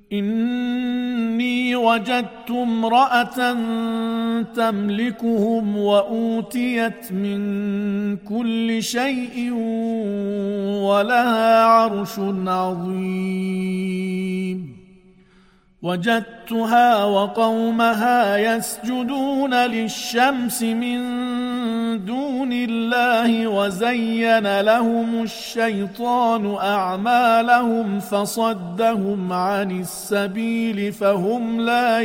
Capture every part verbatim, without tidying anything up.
إني وجدت امرأة تملكهم وأوتيت من كل شيء ولها عرش عظيم وجدتها وقومها يسجدون للشمس من دون الله وزين لهم الشيطان أعمالهم فصدهم عن السبيل فهم لا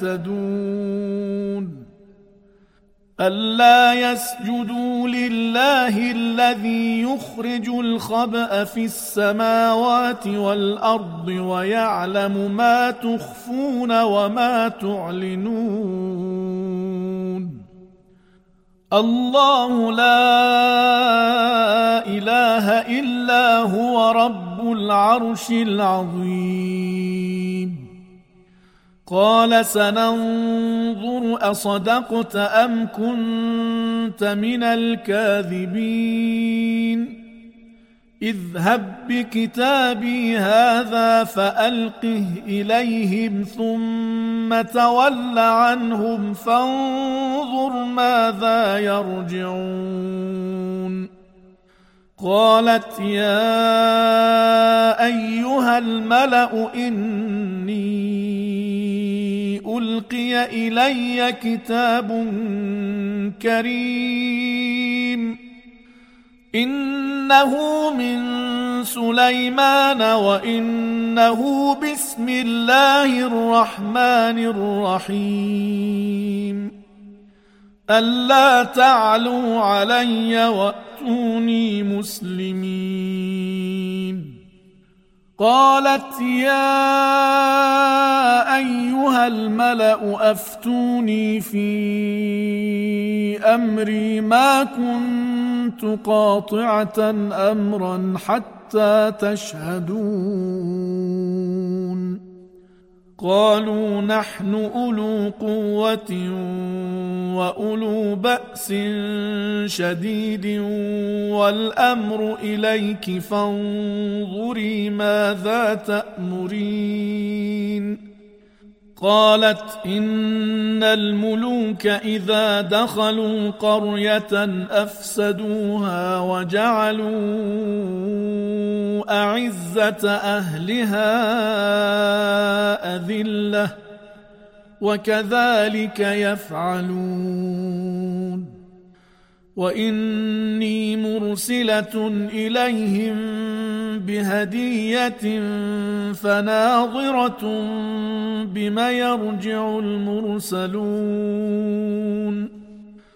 يهتدون ألا يسجدوا لله الذي يخرج الخبأ في السماوات والأرض ويعلم ما تخفون وما تعلنون الله لا إله إلا هو رب العرش العظيم قال سننظر أصدقت أم كنت من الكاذبين اذهب بكتابي هذا فألقه إليهم ثم تول عنهم فانظر ماذا يرجعون قالت يا أيها الملأ إني ألقي إلي كتاب كريم إنه من سليمان وإنه بسم الله الرحمن الرحيم ألا تعلوا علي وأتوني مسلمين قالت يا أيها الملأ أفتوني في أمري ما كنت قاطعة أمرا حتى تشهدون قالوا نحن أولو قوة وأولو بأس شديد والأمر إليك فانظري ماذا تأمرين قالت إن الملوك إذا دخلوا قرية أفسدوها وجعلوا أعزة أهلها أذلة وكذلك يفعلون وإني مرسلة إليهم بهدية فناظرة بما يرجع المرسلون